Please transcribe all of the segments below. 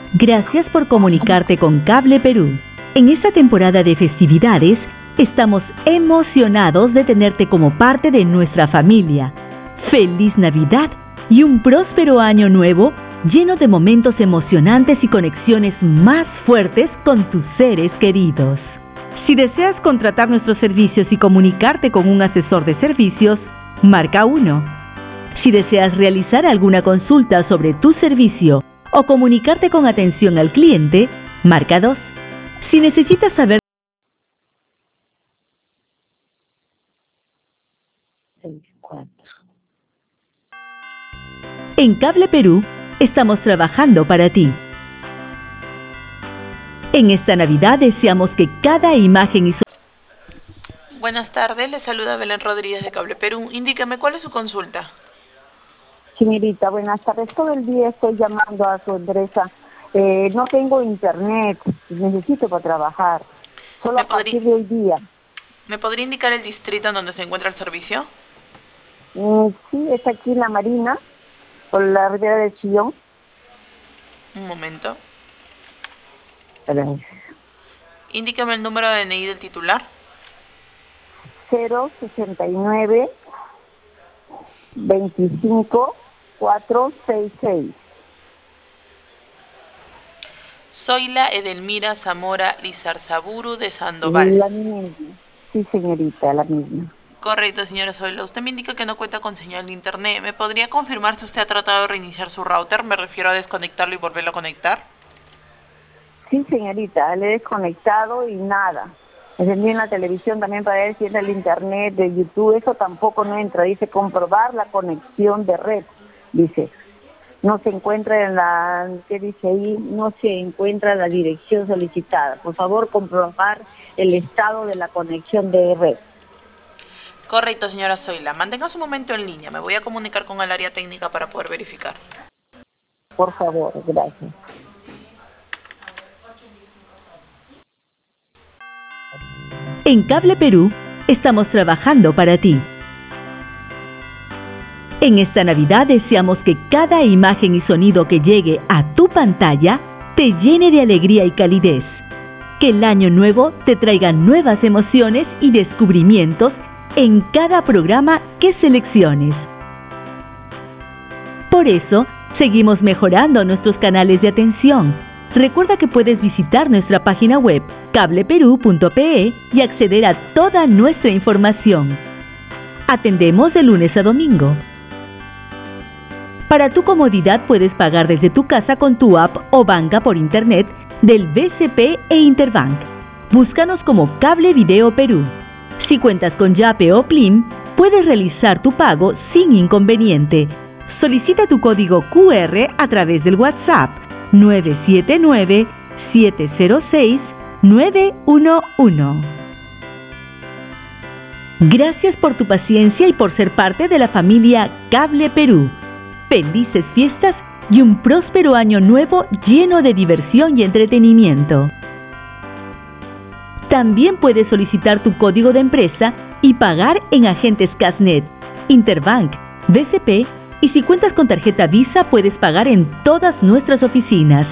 Gracias por comunicarte con Cable Perú. En esta temporada de festividades, estamos emocionados de tenerte como parte de nuestra familia. ¡Feliz Navidad y un próspero año nuevo lleno de momentos emocionantes y conexiones más fuertes con tus seres queridos! Si deseas contratar nuestros servicios y comunicarte con un asesor de servicios, marca 1. Si deseas realizar alguna consulta sobre tu servicio o comunicarte con atención al cliente, marca 2. Si necesitas saber 4. En Cable Perú, estamos trabajando para ti. En esta Navidad deseamos que cada imagen y Buenas tardes, le saluda Belén Rodríguez de Cable Perú. Indíqueme, ¿cuál es su consulta? Señorita, buenas tardes. Todo el día estoy llamando a su empresa. No tengo internet, necesito para trabajar. Solo a partir de hoy día. ¿Me podría indicar el distrito en donde se encuentra el servicio? Sí, está aquí en La Marina, por la ribera del Chillón. Un momento. Gracias. Indíqueme el número de DNI del titular. 069 25 466. Zoila Edelmira Zamora Lizarzaburu de Sandoval. La misma. Sí, señorita, la misma. Correcto, señora Zoila. Usted me indica que no cuenta con señal de internet. ¿Me podría confirmar si usted ha tratado de reiniciar su router? Me refiero a desconectarlo y volverlo a conectar. Sí, señorita, le he desconectado y nada. Encendí en la televisión también para ver si entra el internet de YouTube. Eso tampoco no entra. Dice comprobar la conexión de red. Dice, no se encuentra en la, ¿qué dice ahí? No se encuentra la dirección solicitada. Por favor, comprobar el estado de la conexión de red. Correcto, señora Zoila. Mantenga un momento en línea. Me voy a comunicar con el área técnica para poder verificar. Por favor, gracias. En Cable Perú, estamos trabajando para ti. En esta Navidad deseamos que cada imagen y sonido que llegue a tu pantalla te llene de alegría y calidez. Que el año nuevo te traiga nuevas emociones y descubrimientos en cada programa que selecciones. Por eso, seguimos mejorando nuestros canales de atención. Recuerda que puedes visitar nuestra página web cableperú.pe y acceder a toda nuestra información. Atendemos de lunes a domingo. Para tu comodidad puedes pagar desde tu casa con tu app o banca por internet del BCP e Interbank. Búscanos como Cable Video Perú. Si cuentas con Yape o Plim, puedes realizar tu pago sin inconveniente. Solicita tu código QR a través del WhatsApp 979-706-911. Gracias por tu paciencia y por ser parte de la familia Cable Perú. Felices fiestas y un próspero año nuevo lleno de diversión y entretenimiento. También puedes solicitar tu código de empresa y pagar en agentes Casnet, Interbank, BCP y si cuentas con tarjeta Visa puedes pagar en todas nuestras oficinas.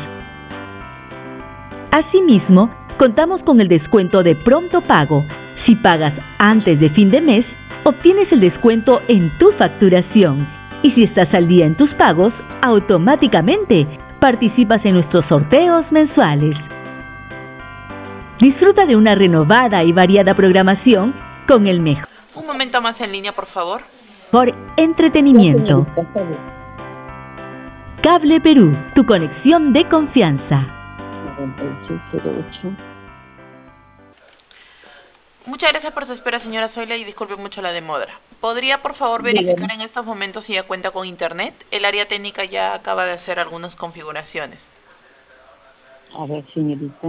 Asimismo, contamos con el descuento de pronto pago. Si pagas antes de fin de mes, obtienes el descuento en tu facturación. Y si estás al día en tus pagos, automáticamente participas en nuestros sorteos mensuales. Disfruta de una renovada y variada programación con el mejor Un momento más en línea, por favor. entretenimiento. Cable Perú, tu conexión de confianza. 9608. Muchas gracias por su espera, señora Zoila, y disculpe mucho la demora. ¿Podría, por favor, verificar en estos momentos si ya cuenta con internet? El área técnica ya acaba de hacer algunas configuraciones. A ver, señorita.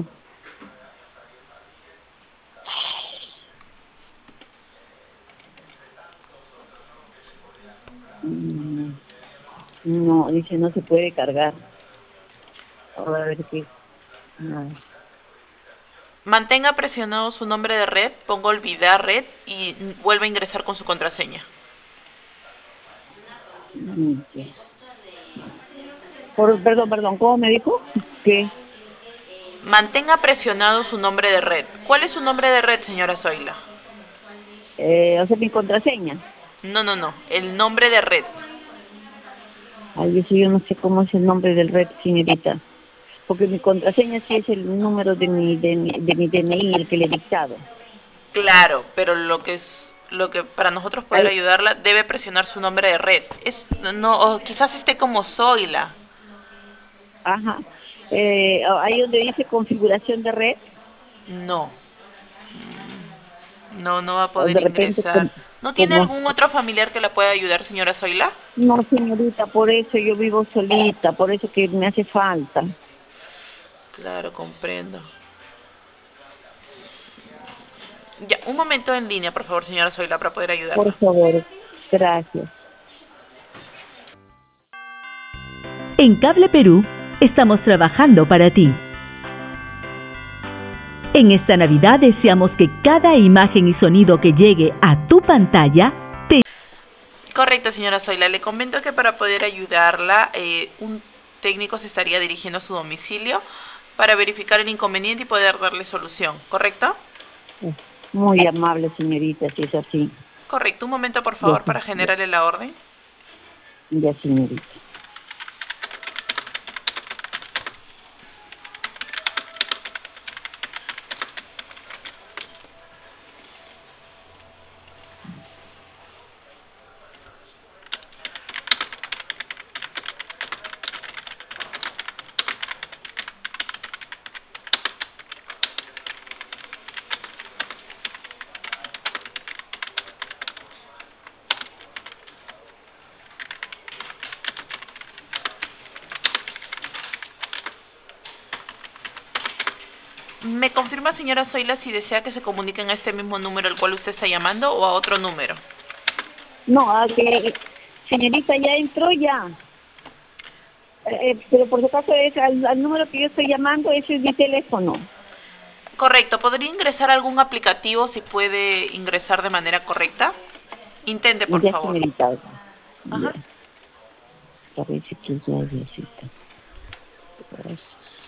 No, dice no se puede cargar. A ver qué. Nada. Mantenga presionado su nombre de red, ponga olvidar red y vuelva a ingresar con su contraseña. Perdón, ¿cómo me dijo? ¿Qué? Mantenga presionado su nombre de red. ¿Cuál es su nombre de red, señora Zoila? O sea, mi contraseña. No, no, no. El nombre de red. Ay, eso yo no sé cómo es el nombre del red, señorita. Porque mi contraseña sí es el número de mi DNI, el que le he dictado. Claro, pero lo que para nosotros poder Ahí, ayudarla debe presionar su nombre de red. No, o quizás esté como Zoila. ajá. Ahí donde dice configuración de red, No, no va a o poder de repente ingresar. ¿No tiene como... algún otro familiar que la pueda ayudar, señora Zoila? No, señorita, por eso yo vivo solita, por eso que me hace falta. Claro, comprendo. Ya, un momento en línea, por favor, señora Zoila, para poder Por ayudarla. favor, gracias. En Cable Perú estamos trabajando para ti. En esta Navidad deseamos que cada imagen y sonido que llegue a tu pantalla te... Correcto, señora Zoila. Le comento que para poder ayudarla, un técnico se estaría dirigiendo a su domicilio para verificar el inconveniente y poder darle solución, ¿correcto? Muy amable, señorita, si es así. Correcto. Un momento, por Ya, favor, para ya, generarle la orden. ya, señorita. ¿Me confirma, señora Zoila, si desea que se comuniquen a este mismo número al cual usted está llamando o a otro número? No, señorita, ya entró ya. Pero por si acaso es al número que yo estoy llamando, ese es mi teléfono. Correcto. ¿Podría ingresar a algún aplicativo si puede ingresar de manera correcta? Intente, por Ya, favor. señorita. Ya. Ajá. Parece que ya, Diosita. Pues,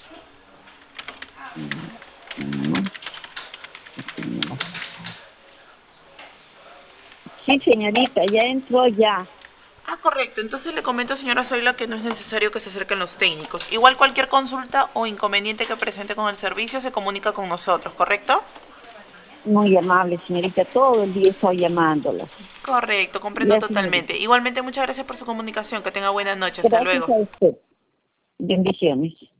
no, no. Sí, señorita, ya entró ya. Ah, correcto. Entonces le comento, señora Zoila, que no es necesario que se acerquen los técnicos. Igual cualquier consulta o inconveniente que presente con el servicio se comunica con nosotros, ¿correcto? Muy amable, señorita. Todo el día estoy llamándola. Correcto, comprendo Ya, señorita. totalmente. Igualmente, muchas gracias por su comunicación. Que tenga buena noche. Hasta Gracias luego. a usted. Bendiciones.